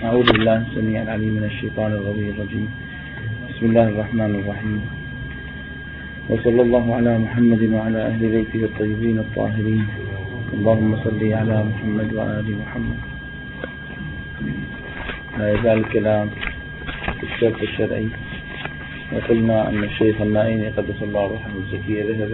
أعوذ بالله السميع العليم من الشيطان الرجيم. بسم الله الرحمن الرحيم، وصلى الله على محمد وعلى أهل بيته الطيبين الطاهرين. اللهم صل على محمد وآل محمد. لا يزال الكلام في الشرط الشرعي، وقلنا أن الشيخ النائيني قدس الله روحه الزكية ذهب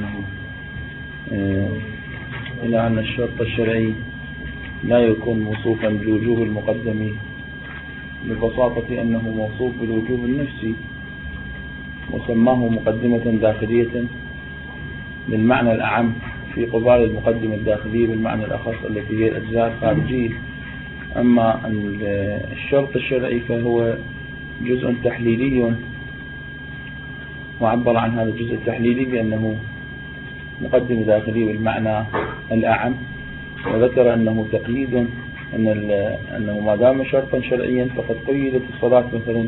إلى أن الشرط الشرعي لا يكون موصوفا بالوجوب المقدم ببساطة أنه موصوف بالوجوب النفسي، وسماه مقدمة داخلية بالمعنى الأعم في قبال المقدمة الداخلية بالمعنى الأخص التي هي الأجزاء الخارجية. أما الشرط الشرعي فهو جزء تحليلي، وعبر عن هذا الجزء التحليلي بأنه مقدمة داخلية بالمعنى الأعم، وذكر أنه تقييد أنه ما دام شرطا شرعيا فقد قيدت الصلاة مثلا،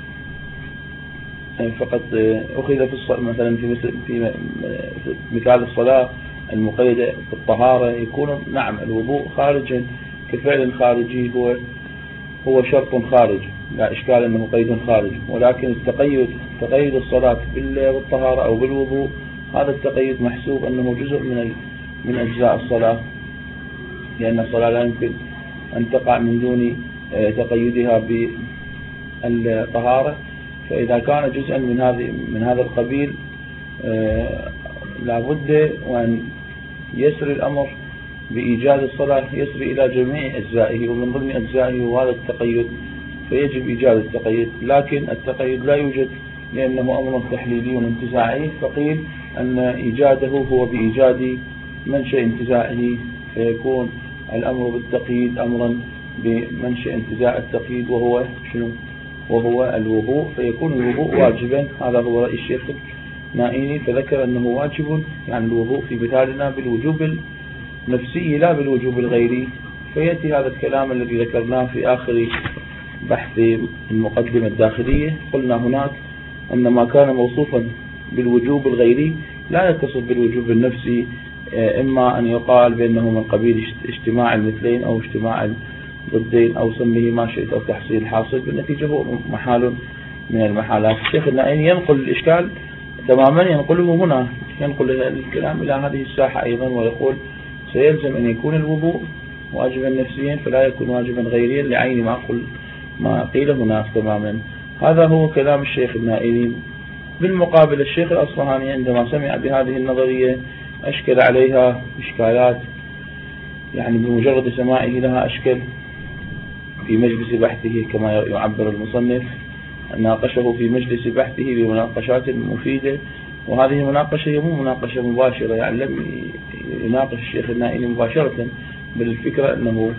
فقد أخذ مثلا في مثال الصلاة المقيدة بالطهارة يكون نعم الوضوء خارجا كفعل خارجي هو شرط خارج، لا إشكال أنه قيد خارج، ولكن تقيد الصلاة بالطهارة أو بالوضوء هذا التقيد محسوب أنه جزء من أجزاء الصلاة، لأن الصلاة لا يمكن أن تقع من دون تقيدها بالطهارة. فإذا كان جزءا من هذا القبيل لابد وأن يسري الأمر بإيجاد الصلاة، يسري إلى جميع أجزائه، ومن ضمن أجزائه هذا التقيد، فيجب إيجاد التقيد. لكن التقيد لا يوجد لأنه أمر تحليلي انتزاعي، فقيل أن إيجاده هو بإيجاد منشأ انتزاعه، فيكون الأمر بالتقييد أمرا بمنشأ انتزاع التقييد وهو شنو؟ وهو الوضوء، فيكون الوضوء واجبا. هذا هو رأي الشيخ النائيني، فذكر أنه واجب يعني الوضوء في مثالنا بالوجوب النفسي لا بالوجوب الغيري. فيأتي هذا الكلام الذي ذكرناه في آخر بحث المقدمة الداخلية. قلنا هناك أن ما كان موصوفا بالوجوب الغيري لا يتصف بالوجوب النفسي، إما أن يقال بأنه من قبيل اجتماع المثلين أو اجتماع الضدين أو سميه ما شئت أو تحصيل حاصل، بالنتيجة هو محال من المحالات. الشيخ النائيني ينقل الإشكال تماما، ينقله هنا، ينقل الكلام إلى هذه الساحة أيضا، ويقول سيلزم أن يكون الوضوء واجبا نفسيا فلا يكون واجبا غيريا لعين ما قيل هناك تماما. هذا هو كلام الشيخ النائيني. بالمقابل الشيخ الأصفهاني عندما سمع بهذه النظرية أشكل عليها إشكالات، يعني بمجرد سماعه لها أشكل في مجلس بحثه كما يعبر المصنف، ناقشه في مجلس بحثه بمناقشات مفيدة. وهذه المناقشة هي مو مناقشة مباشرة، يعني لم يناقش الشيخ النائيني مباشرة، بل الفكرة أنه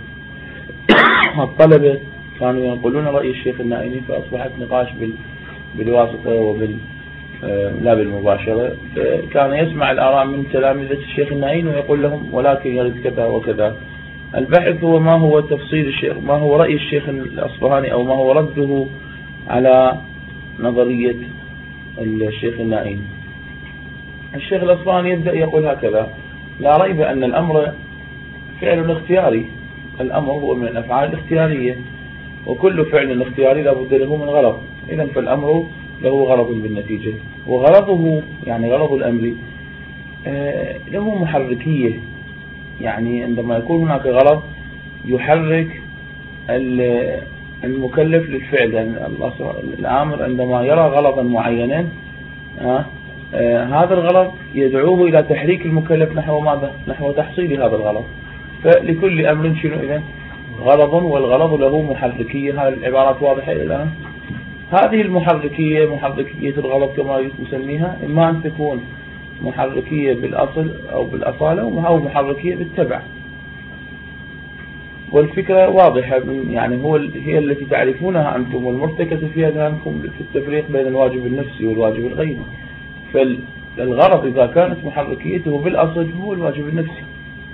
الطلبة كانوا ينقلون رأي الشيخ النائيني، فأصبحت نقاش بالواسطة لا بالمباشرة. كان يسمع الآراء من تلاميذة الشيخ النائيني ويقول لهم ولكن يرد كذا وكذا. البحث هو ما هو تفصيل الشيخ، ما هو رأي الشيخ الأصفهاني أو ما هو رده على نظرية الشيخ النائيني. الشيخ الأصفهاني يبدأ يقول هكذا: لا ريب أن الأمر فعل اختياري، الأمر هو من الأفعال الاختيارية، وكل فعل اختياري لا بد له من غرض، إذن فالأمر له غرض بالنتيجة، وغرضه يعني غرض الأمر له محركية، يعني عندما يكون هناك غرض يحرك المكلف للفعل. يعني الآمر عندما يرى غرضا معينا هذا الغرض يدعوه إلى تحريك المكلف نحو ماذا؟ نحو تحصيل هذا الغرض. فلكل أمر شنو إذن؟ غرض، والغرض له محركية. هذه العبارات واضحة الآن. هذه المحركية محركية الغرض كما نسميها، إما أن تكون محركية بالأصل أو بالأصالة، أو محركية بالتبع. والفكرة واضحة، يعني هي التي تعرفونها أنتم والمرتكزة في أذهانكم في التفريق بين الواجب النفسي والواجب الغيري. فالغرض إذا كانت محركيته بالأصل هو الواجب النفسي.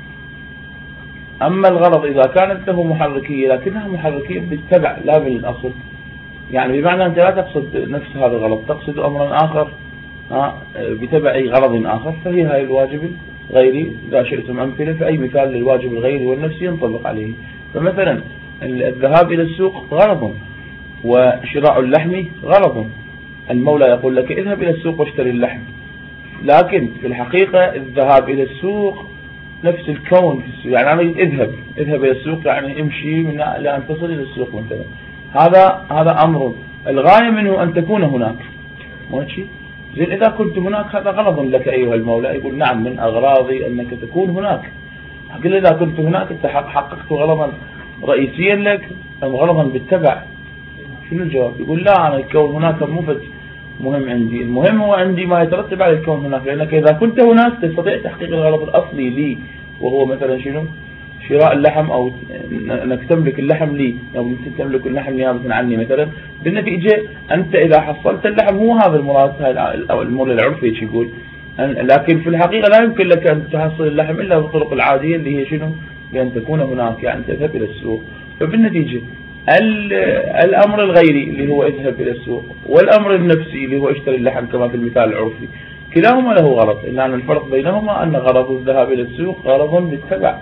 أما الغرض إذا كانت له محركية لكنها محركية بالتبع لا بالأصل، يعني بمعنى أنت لا تقصد نفس هذا الغرض، تقصد أمرا آخر بتبع غرض آخر، فهي هاي الواجب الغيري. إذا شئتم أمثلة، فأي مثال للواجب الغيري والنفسي ينطبق عليه. فمثلا الذهاب إلى السوق غرض، وشراء اللحم غرض. المولى يقول لك اذهب إلى السوق واشتري اللحم، لكن في الحقيقة الذهاب إلى السوق نفس الكون في السوق. يعني أنا اذهب إلى السوق يعني امشي من لأن تصل إلى السوق مثلا. هذا أمر الغاية منه أن تكون هناك، ماشي. زين إذا كنت هناك هذا غرض لك أيها المولى. يقول نعم من أغراضي أنك تكون هناك. قل إذا كنت هناك أنت حققت غرضا رئيسيا لك أم غرضا بالتبع؟ شنو الجواب؟ يقول لا، أنا الكون هناك مهم عندي، المهم هو عندي ما يترتب على الكون هناك. لأنك إذا كنت هناك تستطيع تحقيق الغرض الأصلي لي، وهو مثلا شنو؟ شراء اللحم، أو أنك تملك اللحم لي، أو تملك اللحم نيابة عني مثلا. بالنتيجة أنت إذا حصلت اللحم هو هذا المراد، أو المر العرفي يقول. لكن في الحقيقة لا يمكن لك أن تحصل اللحم إلا بالطرق العادية اللي هي شنو؟ بأن تكون هناك، يعني تذهب إلى السوق. فبالنتيجة الأمر الغيري اللي هو اذهب إلى السوق، والأمر النفسي اللي هو اشتري اللحم كما في المثال العرفي، كلاهما له غرض، إلا أن الفرق بينهما أن غرض الذهاب إلى السوق غرض بالتبع،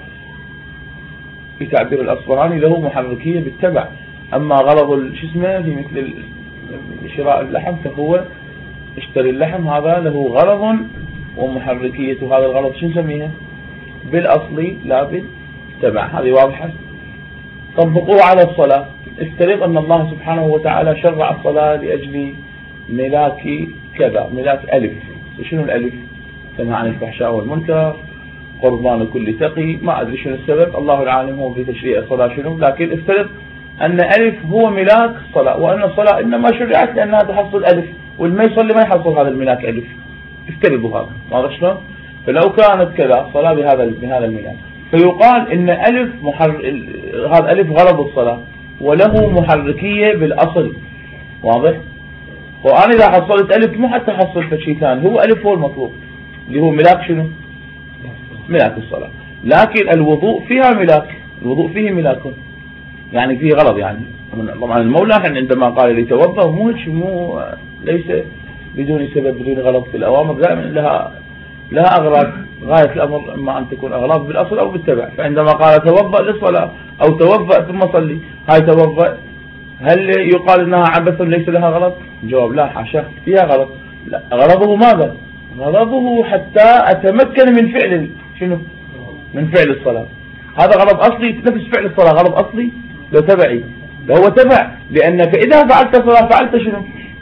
في تعبير الأصفهاني له محركية بالتبع. أما غرض شو اسمه في مثل شراء اللحم فهو اشتري اللحم، هذا له غرض ومحركية. هذا الغرض شو نسميها؟ بالأصلي لا بالتبع. هذه واضحة. طبقوه على الصلاة. افترض أن الله سبحانه وتعالى شرع الصلاة لأجل ملاك كذا، ملاك ألف. شنو الألف؟ تنهى عن الفحشاء والمنكر، قربان كل تقي، ما أدري شنو السبب، الله العالم هو في تشريع الصلاة شنو. لكن افترض أن ألف هو ملاك الصلاة، وأن الصلاة إنما شرعت لأنها تحصل ألف، والما يصلي ما يحصل هذا الملاك ألف. افترضوا هذا، واضح شلون؟ فلو كانت كذا صلاة بهذا الملاك، فيقال إن ألف هذا ألف غرض الصلاة وله محركية بالأصل، واضح؟ وأنا إذا حصلت ألف مو حتى حصلت شيء ثاني، هو ألف هو المطلوب اللي هو ملاك شنو؟ ملاك الصلاة. لكن الوضوء فيها ملاك، الوضوء فيه ملاك، يعني فيه غرض. يعني طبعا المولى عندما قال ليتوضأ مو ليس بدون سبب بدون غرض. في الأوامر دائما لها أغراض، غاية الأمر إما أن تكون أغراض بالأصل أو بالتبع. فعندما قال توضأ للصلاة أو توضأ ثم صلي، هاي توضأ هل يقال إنها عبث ليس لها غرض؟ جواب لا، حاشا، فيها غرض. لا، غرضه ماذا؟ غرضه حتى أتمكن من فعل شنو؟ من فعل الصلاة. هذا غرض أصلي، نفس فعل الصلاة غرض أصلي. لو تبعي، لو هو تبع، لأنك إذا فعلت الصلاة فعلت شنو؟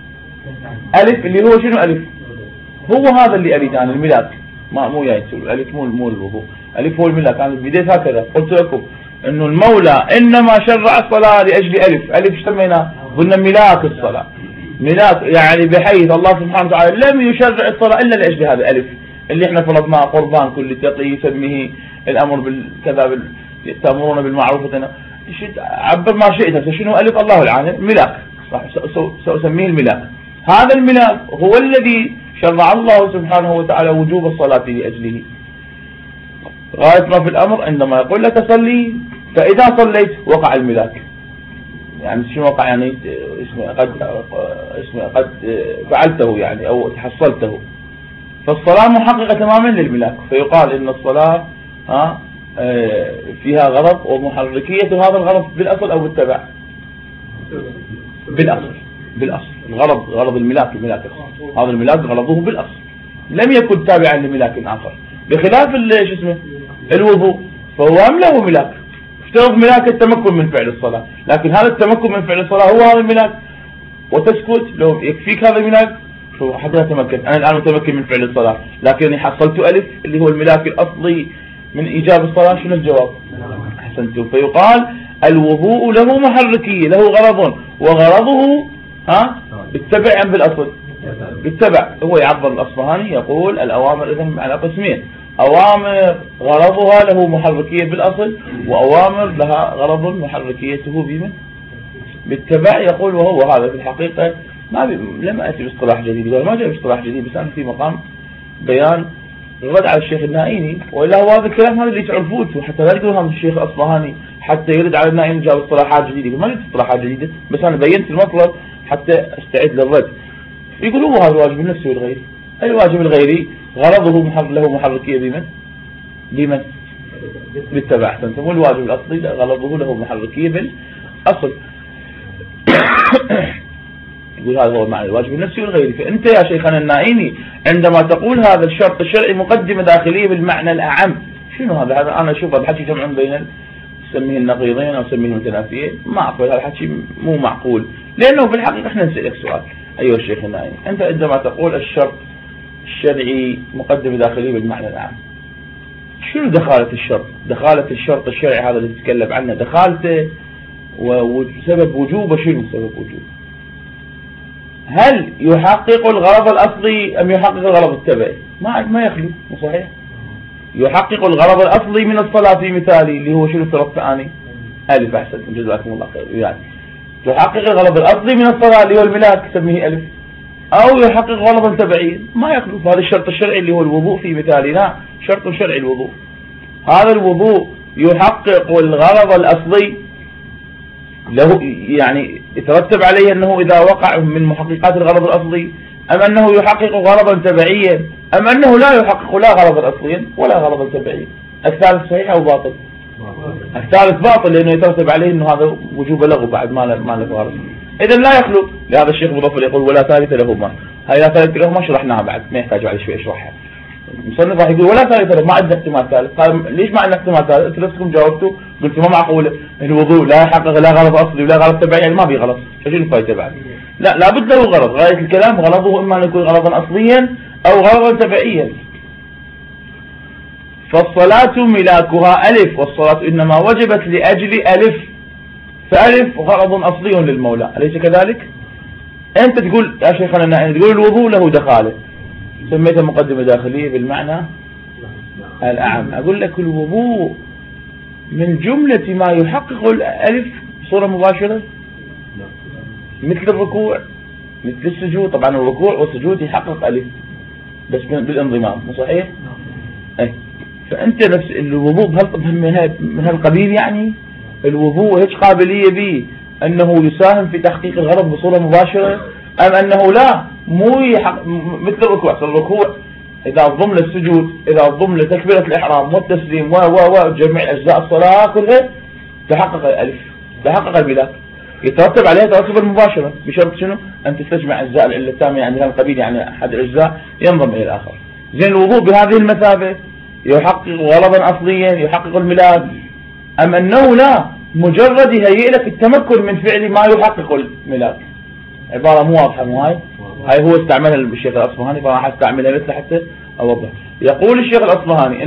ألف، اللي هو شنو ألف؟ هو هذا اللي أريد أنا، الملاك. مو جاي الألف، مو الوضوء. ألف هو الملاك. أنا بديت هكذا قلت لكم إنه المولى إنما شرع الصلاة لأجل ألف. ألف سميناه قلنا ملاك الصلاة، ملاك يعني بحيث الله سبحانه وتعالى لم يشرع الصلاة إلا لأجل هذا الألف اللي احنا فرضناه، قربان كل تقي، يسميه الأمر بالكذا، تأمرون بالمعروف عبر ما شئت. شنو ألف؟ الله العالم ملاك، صح، سأسميه الملاك. هذا الملاك هو الذي شرع الله سبحانه وتعالى وجوب الصلاة لأجله. غاية ما في الأمر عندما يقول لك صلي، فإذا صليت وقع الملاك. يعني شنو وقع؟ يعني قد فعلته يعني أو تحصلته. فالصلاة محققة تماما للملاك. فيقال إن الصلاة فيها غرض ومحركية هذا الغرض بالأصل أو بالتبع؟ بالأصل. غرض الملاك هذا الملاك غرضه بالأصل، لم يكن تابعا لملاك آخر، بخلاف شو اسمه الوضوء، فهو هم له ملاك. افترض ملاك التمكن من فعل الصلاة، لكن هذا التمكن من فعل الصلاة هو هذا الملاك، وتسكت لو يكفيك هذا الملاك شو حتى أتمكن. أنا الآن متمكن من فعل الصلاة، لكنني حصلت ألف اللي هو الملاك الأصلي من إيجاب الصلاة. شنو الجواب؟ أحسنتم. فيقال الوضوء له محركية، له غرض، وغرضه بالتبع أم بالأصل؟ بالتبع. هو يعبر الأصفهاني يقول الأوامر إذن على قسمين: أوامر غرضها له محركية بالأصل، وأوامر لها غرض محركيته بالتبع. يقول وهو هذا في الحقيقة لم أتي باصطلاح جديد، ما جاء باصطلاح جديد، بس أنا في مقام بيان الرد على الشيخ النائيني، وإلا هو هذا الكلام هذا اللي تعرفوه، حتى لا يقول هذا الشيخ الأصفهاني حتى يرد على النائيني جاب اصطلاحات جديدة. ما جبت اصطلاحات جديدة، بس أنا بينت المطلب حتى استعد للرد. يقولوا هو هذا الواجب النفسي والغيري. الواجب الغيري غرضه له محركية بمن؟ بالتبع. أحسنتم. والواجب الأصلي غلبه له محركية بالأصل. يقول هذا هو معنى الواجب النفسي والغيري. فأنت يا شيخنا النائمي عندما تقول هذا الشرط الشرعي مقدمة داخلية بالمعنى الأعم، شنو هذا؟ هذا أنا أشوف هذا الحكي جمع بين نسميه النقيضين أو نسميه المتنافيين. ما أقول هذا الحكي مو معقول، لأنه في الحقيقة احنا نسألك سؤال أيها الشيخ النائمي، أنت عندما تقول الشرط الشرعي مقدمة داخلية بالمعنى العام، شنو دخالة الشرط؟ دخالة الشرط الشرعي هذا اللي تتكلم عنه دخالته وسبب وجوبه شنو سبب وجوبه؟ هل يحقق الغرض الأصلي أم يحقق الغرض التبعي؟ ما يخلو. مو صحيح؟ يحقق الغرض الأصلي من الصلاة في مثالي اللي هو شنو الشرط الثاني؟ ألف. أحسنتم جزاكم الله خير. يعني تحقق الغرض الأصلي من الصلاة اللي هو الملاك تسميه ألف، أو يحقق غرضا تبعيا ما يخلو. هذا الشرط الشرعي اللي هو الوضوء في مثالنا شرط شرعي الوضوء. هذا الوضوء يحقق الغرض الأصلي له، يعني يترتب عليه أنه إذا وقع من محققات الغرض الأصلي، أم أنه يحقق غرضا تبعيا، أم أنه لا يحقق لا غرضا أصليا ولا غرضا تبعيا. الثالث صحيح أو باطل؟ الثالث باطل، لأنه يترتب عليه أنه هذا وجوب لغو بعد ما له غرض. إذا لا يخلو. لهذا الشيخ مظفر يقول ولا ثالث لهما. هاي لا ثالث لهما شرحناها بعد، ما يحتاج على شوي اشرحها. المصنف راح يقول ولا ثالث له، ما عندنا احتمال ثالث. قال ليش ما عندنا احتمال ثالث؟ انتم نفسكم جاوبتوا قلتوا ما معقوله الوضوء لا يحقق لا غرض اصلي ولا غرض تبعي، يعني ما في غرض، شنو الفائده بعد؟ لا، لابد له غرض. غايه الكلام غرضه اما ان يكون غرضا اصليا او غرضا تبعيا. فالصلاة ملاكها ألف، والصلاة إنما وجبت لأجل ألف، فألف غرض أصلي للمولى، أليس كذلك؟ أنت تقول يا شيخنا تقول الوضوء له دخاله، سميتها مقدمة داخلية بالمعنى الأعم. أقول لك الوضوء من جملة ما يحقق الألف بصورة مباشرة، مثل الركوع مثل السجود. طبعا الركوع والسجود يحقق ألف بس بالانضمام، مو صحيح؟ أي. فأنت نفس الوضوء من هالقبيل، يعني الوضوء هيك قابلية به أنه يساهم في تحقيق الغرض بصورة مباشرة، أم أنه لا مو مثل الركوع. الركوع إذا ضمن السجود، إذا ضمن تكبيرة الإحرام والتسليم وجميع أجزاء الصلاة كلها تحقق الألف، تحقق البلاء، يترتب عليها ترتب المباشرة بشرط شنو؟ أن تستجمع أجزاء العلة التامة، يعني هذا القبيل، يعني أحد الأجزاء ينضم إلى الآخر. زين الوضوء بهذه المثابة يحقق غرضا أصليا يحقق الميلاد، أم أنه لا مجرد يهيئ لك التمكن من فعل ما يحقق الميلاد؟ عبارة مو واضحة. مو هاي هو استعملها الشيخ الأصفهاني، فراح استعملها مثل حتى أوضح. يقول الشيخ الأصفهاني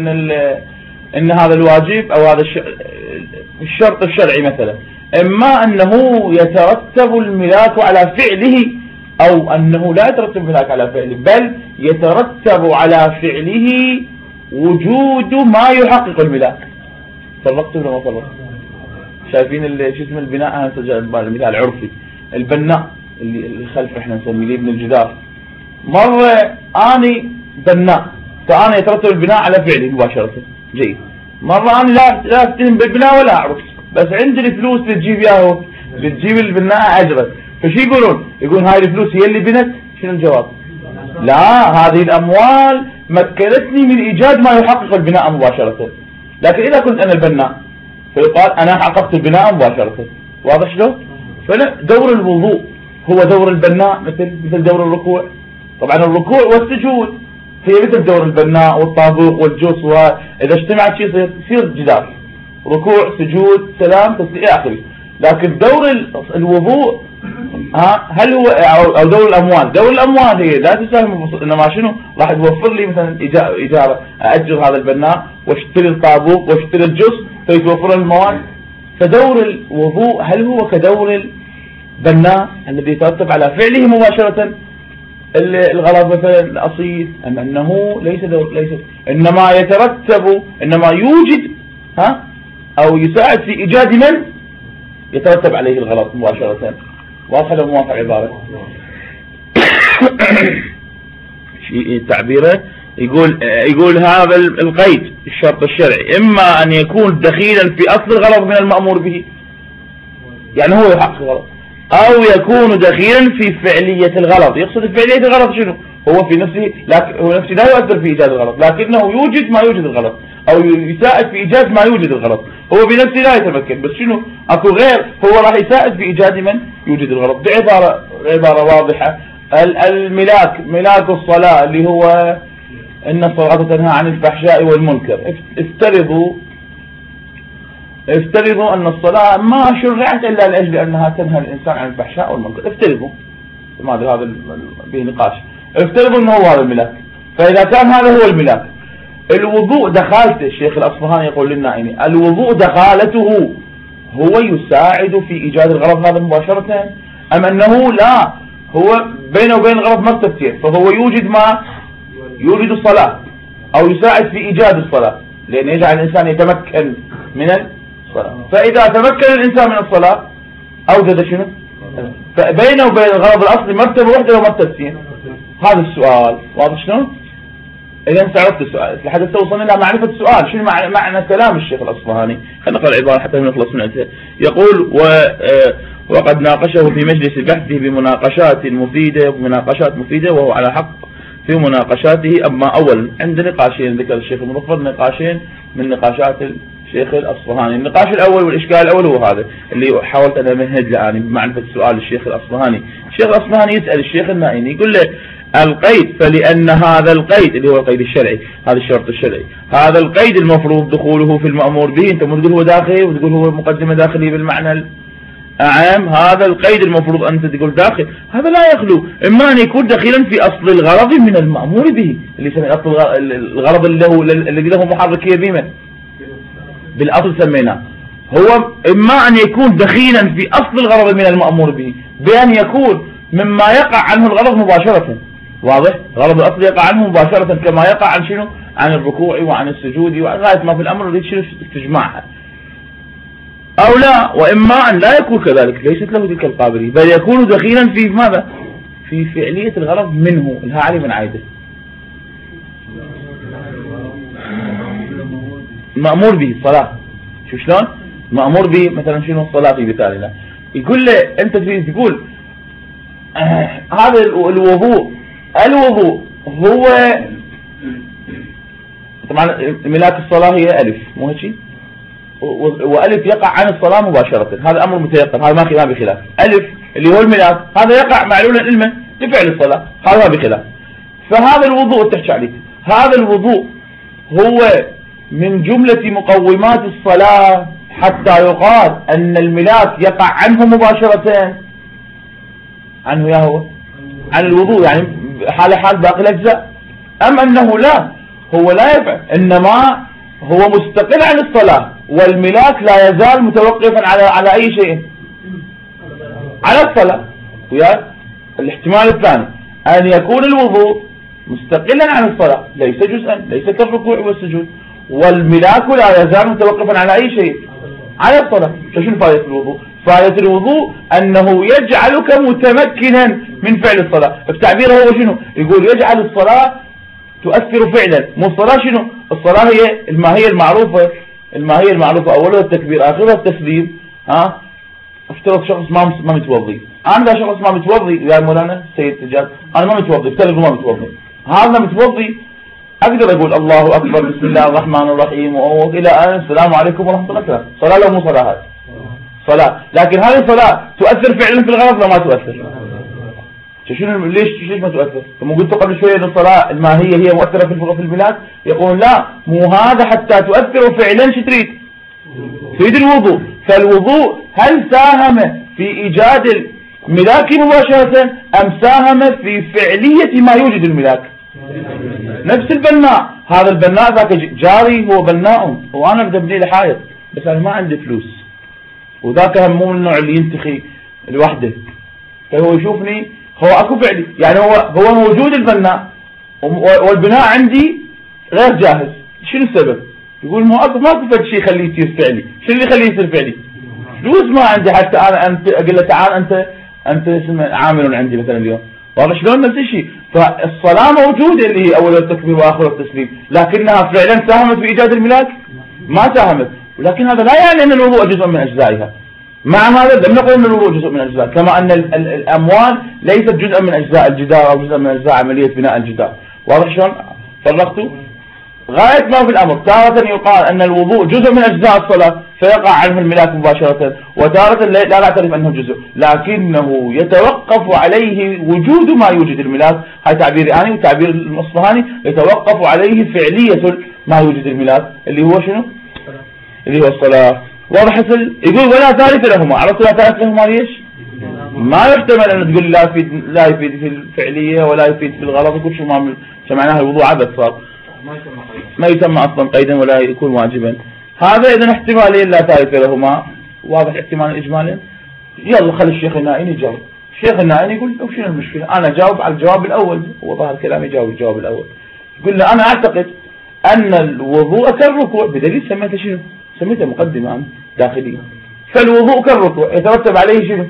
إن هذا الواجب أو هذا الشرط الشرعي مثلا، إما أنه يترتب الملاك على فعله، أو أنه لا يترتب الملاك على فعله، بل يترتب على فعله وجود ما يحقق الملاك. فرقت ولا ما فرقت؟ شايفين شو اسم البناء؟ أنا المثال العرفي، البناء اللي خلف احنا نسميه اللي يبني الجدار. مرة أنا بناء، فأنا يترتب البناء على فعلي مباشرة، جيد. مرة أنا لا أستلم بالبناء ولا أعرف، بس عندي الفلوس اللي تجيب ياهو، اللي تجيب البناء أجرة. فشي يقولون هاي الفلوس هي اللي بنت؟ شنو الجواب؟ لا، هذه الأموال مكنتني من إيجاد ما يحقق البناء مباشرة. لكن إذا كنت أنا البناء فيقال أنا حققت البناء مباشرة. واضح شلون؟ فلا، دور الوضوء هو دور البناء مثل دور الركوع. طبعا الركوع والسجود هي مثل دور البناء والطابوق والجوس، وإذا اجتمعت شيء يصير جدار، ركوع سجود سلام تسليم آخره. لكن دور الوضوء هل هو أو دور الأموال؟ دور الأموال هي لا تساهم، إنما شنو راح توفر لي مثلا إجارة، أأجر هذا البناء واشتري الطابوق واشتري الجوس فيتوفر المواد. فدور الوضوء هل هو كدور البناء الذي يترتب على فعله مباشرة الغرض مثلا الأصيل، أم أنه ليس إنما يترتب، إنما يوجد أو يساعد في إيجاد من يترتب عليه الغرض مباشرة. واضح ولا مو واضح عبارة؟ شيء تعبيره يقول هذا القيد الشرط الشرعي إما أن يكون دخيلا في أصل الغرض من المأمور به، يعني هو يحقق الغرض، أو يكون دخيلا في فعلية الغرض. يقصد فعلية الغرض شنو؟ هو في نفسه، لكن هو نفسه لا يؤثر في إيجاد الغلط، لكنه يوجد ما يوجد الغلط، أو يساعد في إيجاد ما يوجد الغلط. هو بنفسه لا يتمكن، بس شنو أكو غير هو راح يساعد في إيجاد من يوجد الغلط. بعبارة واضحة، الملاك، ملاك الصلاة اللي هو إن الصلاة تنهى عن الفحشاء والمنكر. افترضوا أن الصلاة ما شرعت إلا لأجل أنها تنهى الإنسان عن الفحشاء والمنكر. افترضوا، ما أدري هذا به نقاش. افترضوا أنه هو هذا الملاك. فإذا كان هذا هو الملاك، الوضوء دخالته، الشيخ الأصفهاني يقول لنا يعني الوضوء دخالته هو يساعد في إيجاد الغرض هذا مباشرة، أم أنه لا، هو بينه وبين الغرض مرتبتين، فهو يوجد الصلاة أو يساعد في إيجاد الصلاة، لأن يجعل الإنسان يتمكن من الصلاة. فإذا تمكن الإنسان من الصلاة أوجد شنو؟ فبينه وبين الغرض الأصلي مرتبة واحدة ومرتبتين. هذا السؤال واضح شلون؟ إذا استعرضت السؤال لحد توصلنا إلى معرفة السؤال، شنو معنى كلام الشيخ الأصفهاني. خلينا نقرأ العبارة حتى نخلص من عندها. يقول وقد ناقشه في مجلس بحثه بمناقشات مفيدة وهو على حق في مناقشاته. أما أولا عند نقاشين ذكر الشيخ المرفض، نقاشين من نقاشات الشيخ الأصفهاني. النقاش الأول والإشكال الأول هو هذا اللي حاولت أنا أمهد الآن بمعرفة السؤال الشيخ الأصفهاني. الشيخ الأصفهاني يسأل الشيخ المائني يقول له القيد، فلأن هذا القيد اللي هو القيد الشرعي، هذا الشرط الشرعي، هذا القيد المفروض دخوله في المأمور به. أنت مو تقول هو داخلي وتقول هو مقدمة داخلي بالمعنى العام، هذا القيد المفروض أنت تقول داخل، هذا لا يخلو إما أن يكون دخيلا في أصل الغرض من المأمور به، اللي يسمى أصل الغرض الذي له محركية بمن بالأصل سميناه. هو إما أن يكون دخيلا في أصل الغرض من المأمور به بأن يكون مما يقع عنه الغرض مباشرة. واضح؟ غرض الأصل يقع عنه مباشرة كما يقع عن شنو؟ عن الركوع وعن السجود وغاية ما في الأمر اللي شنو تجمعها. أو لا، وإما أن لا يكون كذلك، ليست له تلك القابلية، بل يكون دخيلا في ماذا؟ في فعلية الغرض منه، لها علي من عايده. مأمور به الصلاة، شو شلون؟ مأمور به مثلا شنو الصلاة في مثالنا، يقول له أنت تقول هذا الوضوء هو طبعا ملاك الصلاة هي ألف، مو هيك؟ وألف يقع عن الصلاة مباشرة، هذا أمر متيقن، هذا ما بخلاف. ألف اللي هو الملاك هذا يقع معلولا علما لفعل الصلاة، هذا ما بخلاف. فهذا الوضوء تحكي عليه، هذا الوضوء هو من جملة مقومات الصلاة حتى يقال أن الملاك يقع عنه مباشرة، عنه يا هو عن الوضوء، يعني حال باقي الأجزاء، أم أنه لا، هو لا يفعل، إنما هو مستقل عن الصلاة، والملاك لا يزال متوقفا على أي شيء، على الصلاة. ويا الاحتمال الثاني أن يكون الوضوء مستقلا عن الصلاة، ليس جزءا، ليس كالركوع والسجود، والملاك لا يزال متوقفا على أي شيء، على الصلاة. فشنو فائدة الوضوء؟ فائدة الوضوء أنه يجعلك متمكنا من فعل الصلاة. بتعبيره هو شنو؟ يقول يجعل الصلاة تؤثر فعلا، مو الصلاة شنو؟ الصلاة هي الماهية المعروفة أولها التكبير آخرها التسليم. افترض شخص ما متوضي، أنا ذا شخص ما متوضي يا مولانا السيد سجاد، أنا ما متوضي، افترض ما متوضي، هذا متوضي أقدر أقول الله أكبر بسم الله الرحمن الرحيم إلى أن السلام عليكم ورحمة الله وبركاته، صلاة لو مو صلاة، هذه صلاة، لكن هذه الصلاة تؤثر فعلا في الغرض لو ما تؤثر؟ شنو ليش ما تؤثر؟ ثم قلت قبل شوية أن الصلاة الماهية هي مؤثرة في البلاد، يقول لا، مو هذا حتى تؤثر فعلا. شو تريد الوضوء، فالوضوء هل ساهم في إيجاد الملاك مباشرة أم ساهم في فعلية ما يوجد الملاك؟ نفس البناء، هذا البناء ذاك جاري هو بناء، وأنا بدي أبني له حائط بس أنا ما عندي فلوس، وذاك هم مو من النوع اللي ينتخي لوحده، فهو يشوفني هو اكو فعلي، يعني هو موجود البناء والبناء عندي غير جاهز. شنو السبب؟ يقول ماكو فد شيء يخليه يصير فعلي. شنو اللي يخليه يصير فعلي؟ فلوس ما عندي حتى انا اقول له تعال انت عامل عندي مثلا اليوم، والله شلون نفس الشيء. فالصلاة موجودة اللي هي اول التكبير واخر التسليم، لكنها فعلا ساهمت في ايجاد الملاك؟ ما ساهمت. ولكن هذا لا يعني ان الوضوء جزء من اجزائها، مع هذا لم نقل أن الوضوء جزء من الأجزاء، كما أن الأموال ليست جزءا من أجزاء الجدار أو جزءا من أجزاء عملية بناء الجدار. واضح شلون فرقت؟ غاية ما في الأمر تارة يقال أن الوضوء جزء من أجزاء الصلاة فيقع عنه الملاك مباشرة، وتارة لا نعترف أنه جزء، لكنه يتوقف عليه وجود ما يوجد الملاك. هاي تعبير أنا وتعبير الأصفهاني، يتوقف عليه فعلية ما يوجد الملاك اللي هو شنو؟ اللي هو الصلاة. واضح يقول ولا ثالث لهما. عرفت لا ثالث لهما ليش؟ ما يحتمل أن تقول لا يفيد في الفعلية ولا يفيد في الغلط وكل شيء، ما معناها الوضوء عبث صار، ما يسمى أصلا قيدا ولا يكون واجبا. هذا إذن احتمالين لا ثالث لهما. واضح احتمال إجمالا. يلا خلي الشيخ النائني يجاوب. الشيخ النائني يقول وشنو المشكلة؟ أنا جاوب على الجواب الأول، هو ظاهر كلامي يجاوب الجواب الأول. يقول له أنا أعتقد أن الوضوء كالركوع، بدليل سميته شنو؟ سميته مقدمة داخلية. فالوضوء كالركوع يترتب عليه شنو؟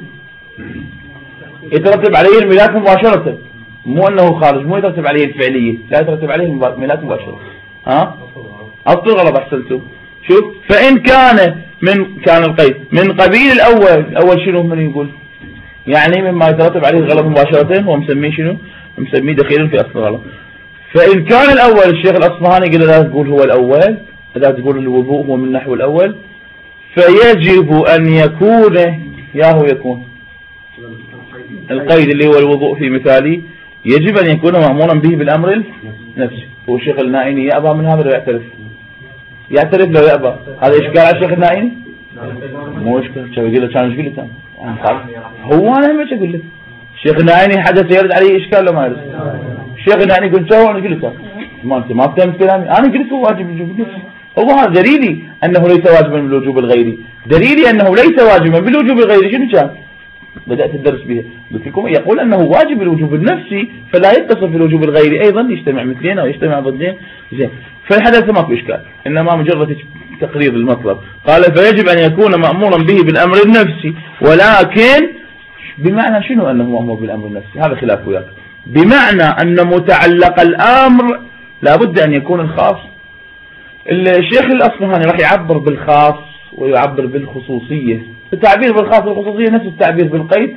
يترتب عليه الملاك مباشرة، مو أنه خارج، مو يترتب عليه الفعلية، لا يترتب عليه الملاك مباشرة. ها؟ أصل غلط أحسنتم. شوف، فإن كان القيد من قبيل الأول شنو من يقول؟ يعني مما يترتب عليه الغلط مباشرة هو مسميه شنو؟ مسميه دخيلا في أصل الغلط. فإن كان الأول الشيخ الأصفهاني قال لا تقول هو الأول، لا تقول الوضوء هو من نحو الأول، فيجب أن يكون يكون القيد اللي هو الوضوء في مثالي يجب أن يكون مأمورا به بالأمر النفسي. هو الشيخ النائني يأبى من هذا لو يعترف؟ يعترف لو يأبى. هذا إشكال على الشيخ النائني؟ مو إشكال. شو يقول له كان يقول له هو أنا ما أقول لك الشيخ النائني حدث يرد عليه إشكال لو ما يرد. الشيخ النائني يقول شو أنا أقول لك ما أنت ما فهمت كلامي، أنا قلت هو واجب الوجوب النفسي. هو هذا دليلي أنه ليس واجبا بالوجوب الغيري، دليلي أنه ليس واجبا بالوجوب الغيري شنو كان؟ بدأت الدرس به قلت لكم يقول أنه واجب الوجوب النفسي فلا يتصل بالوجوب الغيري أيضا، يجتمع مثلين أو يجتمع ضدين. زين، فالحدث ما في إشكال، إنما مجرد تقرير المطلب. قال فيجب أن يكون مأمورا به بالأمر النفسي، ولكن بمعنى شنو أنه مأمور بالأمر النفسي؟ هذا خلاف وياك. بمعنى أن متعلق الأمر لابد أن يكون الخاص. الشيخ الأصفهاني راح يعبر بالخاص ويعبر بالخصوصية. التعبير بالخاص والخصوصية نفس التعبير بالقيد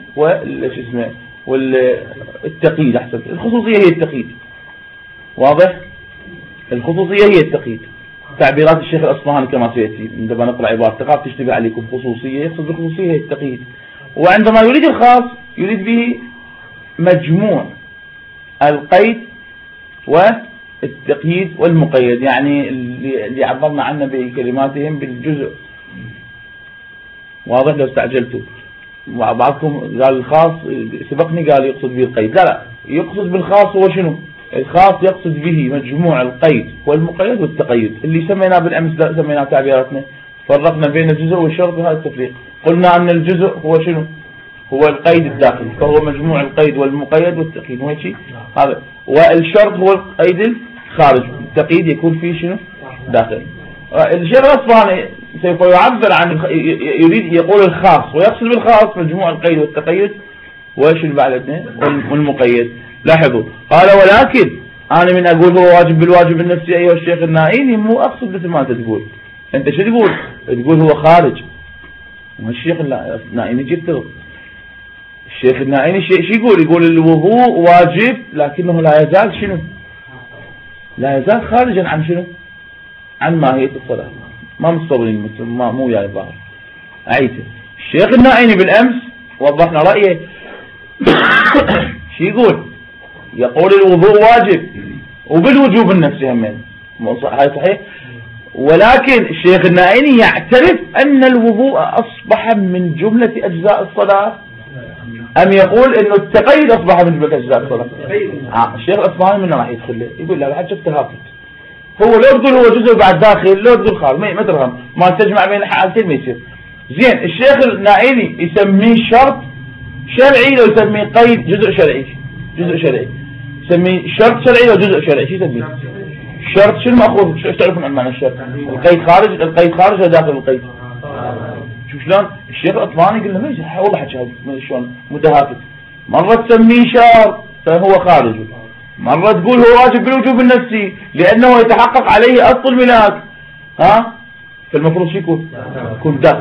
والتقييد. أحسن، الخصوصية هي التقييد. واضح؟ الخصوصية هي التقييد. تعبيرات الشيخ الأصفهاني كما سيأتي عندما نقرأ عبارة تقاط تشتبه عليكم خصوصية، يقصد بالخصوصية هي التقييد. وعندما يريد الخاص يريد به مجموع القيد والتقييد والمقيد، يعني اللي عبرنا عنه بكلماتهم بالجزء. واضح؟ لو استعجلتوا بعضكم قال الخاص سبقني قال يقصد به القيد، لا يقصد بالخاص هو شنو؟ الخاص يقصد به مجموع القيد والمقيد والتقيد اللي سميناه بالأمس، سميناه تعبيراتنا فرقنا بين الجزء والشرط بهذا التفريق. قلنا أن الجزء هو شنو؟ هو القيد الداخلي، فهو مجموع القيد والمقيد والتقييد، مو هيك؟ هذا. والشرط هو القيد الخارج، التقييد يكون فيه شنو؟ داخلي. الشيخ الأصفهاني سوف يعبر عن يريد يقول الخاص، ويقصد بالخاص مجموع القيد والتقيد وايش اللي بعد الاثنين والمقيد. لاحظوا، قال ولكن انا من اقول هو واجب بالواجب النفسي ايها الشيخ النائني مو اقصد مثل ما انت تقول. انت شو تقول؟ تقول هو خارج، والشيخ النائني جبته. الشيخ النائني شو يقول الوضوء واجب لكنه لا يزال شنو؟ لا يزال خارجا عن شنو؟ عن ماهية الصلاة. ما مستوعبين مثل ما مو وياي الظاهر. أعيده. الشيخ النائني بالأمس وضحنا رأيه. شو يقول الوضوء واجب وبالوجوب النفسي همين. هاي صحيح. ولكن الشيخ النائني يعترف أن الوضوء أصبح من جملة أجزاء الصلاة، أم يقول أنه التقيد أصبح من جملة أجزاء الصلاة؟ الشيخ الأصفهاني منه راح يدخل له يقول لا بعد شفت هافت. هو لو تقول هو جزء بعد داخل، لو تقول خارج، ما ترهم، ما تجمع بين الحالتين ما يصير. زين، الشيخ النائني يسميه شرط شرعي لو يسميه قيد جزء شرعي. جزء شرعي يسميه شرط شرعي لو جزء شرعي. شو يسميه؟ شرط شنو مأخوذ؟ شو تعرفون عن معنى الشرط؟ القيد خارج، القيد خارج ولا داخل القيد؟ شوف شلون الشيخ الأطفاني قال له ماشي والله حكى شلون متهافت. مرة تسميه شرط فهو خارج، مرة تقول هو واجب بالوجوب النفسي لأنه يتحقق عليه أصل الملاك. فالمفروض شو يكون؟ يكون داخل.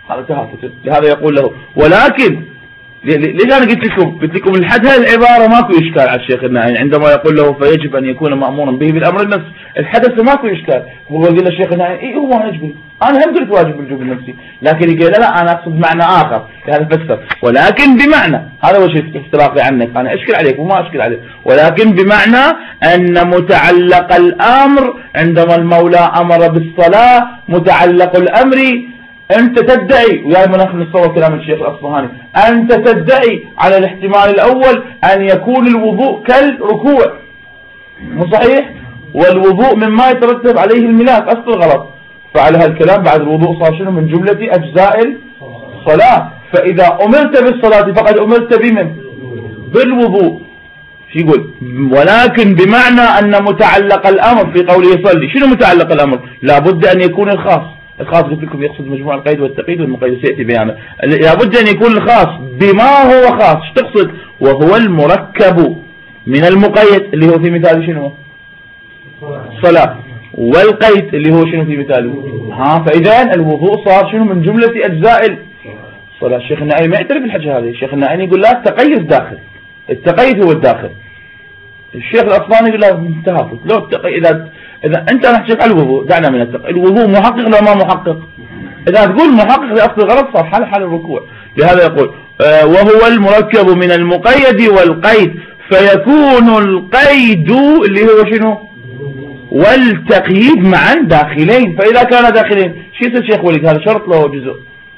هذا تهافت. لهذا يقول له ولكن ليش أنا قلت لكم الحد هذه العبارة ماكو إشكال على الشيخ النائي عندما يقول له فيجب أن يكون مأمورا به بالأمر النفسي. الحدث ماكو إشكال. هو يقول له الشيخ النائي إيه هو يجب، أنا هم قلت واجب بالوجوب النفسي، لكن يقول لا أنا أقصد معنى آخر هذا فسر. ولكن بمعنى هذا هو شيء استراقي عنك، أنا أشكل عليك وما أشكل عليك، ولكن بمعنى أن متعلق الأمر عندما المولى أمر بالصلاة متعلق الأمر أنت تدعي، ويا مناخ نتصور كلام الشيخ الأصبهاني، أنت تدعي على الاحتمال الأول أن يكون الوضوء كالركوع، مو صحيح؟ والوضوء مما يترتب عليه الملاك أصل الغلط. فعلى هالكلام بعد الوضوء صار شنو؟ من جملة أجزاء الصلاة. فإذا أمرت بالصلاة فقد أمرت بمن؟ بالوضوء. شو يقول؟ ولكن بمعنى أن متعلق الأمر في قوله صلي، شنو متعلق الأمر؟ لابد أن يكون الخاص قلت لكم يقصد مجموع القيد والتقييد والمقيد سيأتي بيانه. لابد أن يكون الخاص بما هو خاص. ايش تقصد؟ وهو المركب من المقيد اللي هو في مثال شنو؟ الصلاة، والقيد اللي هو شنو في مثاله؟ فإذا الوضوء صار شنو؟ من جملة أجزاء الصلاة. الشيخ النائي ما يعترف بالحاجة هذه. الشيخ النائي يقول لا، التقيد داخل، التقيد هو الداخل. الشيخ الأصبهاني يقول لا تهافت. لو إذا أنت نحكي على الوضوء، دعنا من الوضوء محقق لو ما محقق. إذا تقول محقق لأصل الغلط صار حال الركوع. لهذا يقول وهو المركب من المقيد والقيد، فيكون القيد اللي هو شنو؟ والتقييد معا داخلين. فإذا كان داخلين شو يصير شيخ وليد؟ هذا شرط له جزء،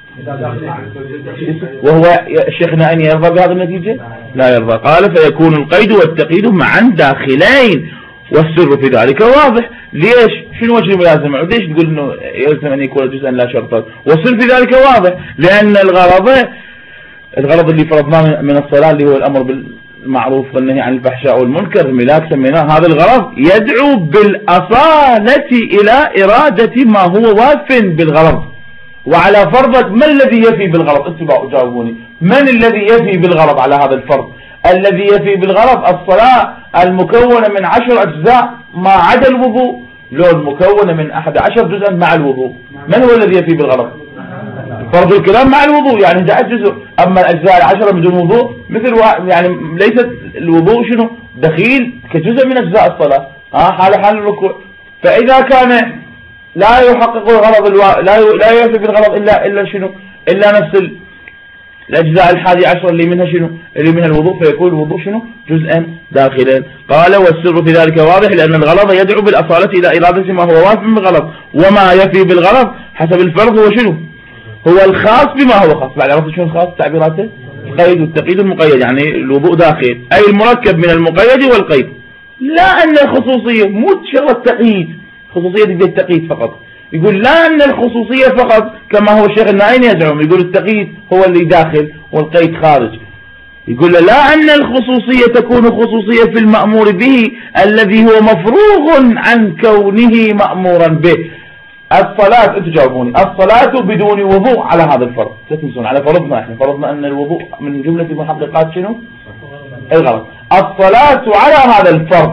وهو الشيخ نائي يرضى بهذه النتيجة؟ لا يرضى. قال فيكون القيد والتقييد معا داخلين، والسر في ذلك واضح. ليش؟ شنو وجه الملازمة؟ ليش تقول انه يلزم ان يكون جزءا لا شرطا؟ والسر في ذلك واضح، لان الغرض اللي فرضناه من الصلاة اللي هو الامر بالمعروف والنهي عن الفحشاء والمنكر، الملاك سميناه، هذا الغرض يدعو بالاصالة الى ارادة ما هو واف بالغرض. وعلى فرضك ما الذي يفي بالغرض؟ انتوا جاوبوني، من الذي يفي بالغرض على هذا الفرض؟ الذي يفي بالغرض الصلاة المكونة من 10 أجزاء ما عدا الوضوء، لو المكونة من 11 جزءا مع الوضوء. من هو الذي يفي بالغرض؟ فرض الكلام مع الوضوء، يعني 11 جزء. أما الأجزاء 10 بدون وضوء مثل يعني ليست الوضوء شنو؟ دخيل كجزء من أجزاء الصلاة، حال الركوع. فإذا كان لا يحقق الغرض لا يفي بالغرض إلا شنو؟ إلا نفس الأجزاء 11 اللي منها شنو؟ اللي منها الوضوء، فيكون الوضوء شنو؟ جزءا داخلا. قال والسر في ذلك واضح، لأن الغلظ يدعو بالأصالة إلى إرادة ما هو واف بالغلظ، وما يفي بالغلظ حسب الفرض هو شنو؟ هو الخاص بما هو خاص. بعد عرفت شنو الخاص؟ تعبيراته القيد والتقييد والمقيد، يعني الوضوء داخل، أي المركب من المقيد والقيد. لا أن الخصوصية مو شغلة التقييد، خصوصية التقييد فقط. يقول لا أن الخصوصية فقط كما هو الشيخ النائي يزعم، يقول التقييد هو اللي داخل والقيد خارج. يقول لا أن الخصوصية تكون خصوصية في المأمور به الذي هو مفروغ عن كونه مأمورا به. الصلاة، انتوا جاوبوني، الصلاة بدون وضوء على هذا الفرض، لا تنسون على فرضنا، احنا فرضنا أن الوضوء من جملة محققات شنو؟ الغلط. الصلاة على هذا الفرض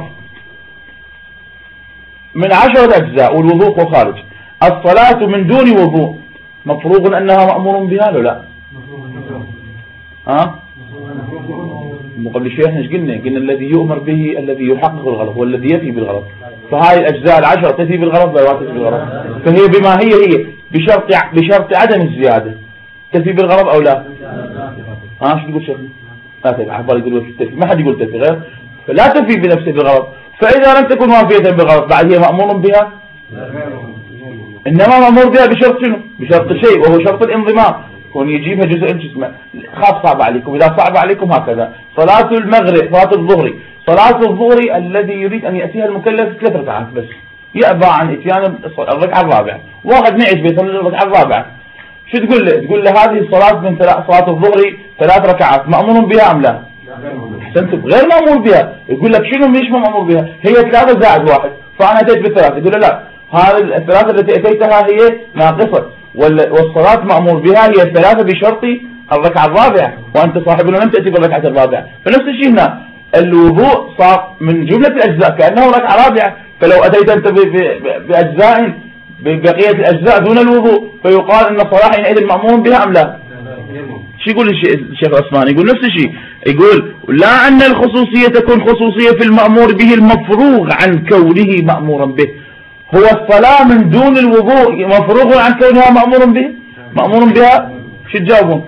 من 10 أجزاء والوضوء هو خارج. الصلاة من دون وضوء مفروغ أنها مأمور بها ولا لا؟ قبل شوي احنا ايش قلنا الذي يؤمر به الذي يحقق الغلط والذي يفي بالغلط. فهاي الأجزاء 10 تفي بالغلط ولا لا تفي بالغلط؟ فهي بما هي بشرط عدم الزيادة تفي بالغلط أو لا؟ شو تقول شيخ؟ لا تفي، عبالي يقول تفي، ما حد يقول تفي غير، فلا تفي بنفسه بالغلط. فإذا لم تكن وافية بالغلط بعد هي مأمور بها، إنما مأمور بها بشرط شنو؟ بشرط شيء، وهو شرط الانضمام، كون يجيبها جزء جسمه. خاف صعب عليكم، إذا صعب عليكم هكذا صلاة المغرب، صلاة الظهر الذي يريد أن يأتيها المكلف 3 ركعات بس، يأبى عن إتيان الركعة الرابعة. واحد معيش بيصلي الركعة الرابعة، شو تقول له؟ تقول له هذه الصلاة من صلاة الظهر 3 ركعات مأمور بها أم لا؟ أحسنتم، غير مأمور بها. يقول لك شنو ليش ما مأمور بها؟ هي 3 زائد 1، فأنا أتيت ب3. يقول له لا، هذه ال3 التي أتيتها هي ناقصة، والصلاة مأمور بها هي 3 بشرط الركعة الرابعة، وأنت صاحب لم تأتي بالركعة الرابعة. فنفس الشيء هنا، الوضوء صار من جملة الأجزاء كأنه ركعة رابعة، فلو أتيت أنت بأجزاء ببقية الأجزاء دون الوضوء، فيقال أن الصلاة حينئذ مأمور بها أم لا؟ شو يقول الشيخ العثماني؟ يقول نفس الشيء، يقول لا أن الخصوصية تكون خصوصية في المأمور به المفروغ عن كونه مأمورا به. هو الصلاة من دون الوضوء مفروغ عن كونها مأمور به؟ مأمور بها؟ شو تجاوبون؟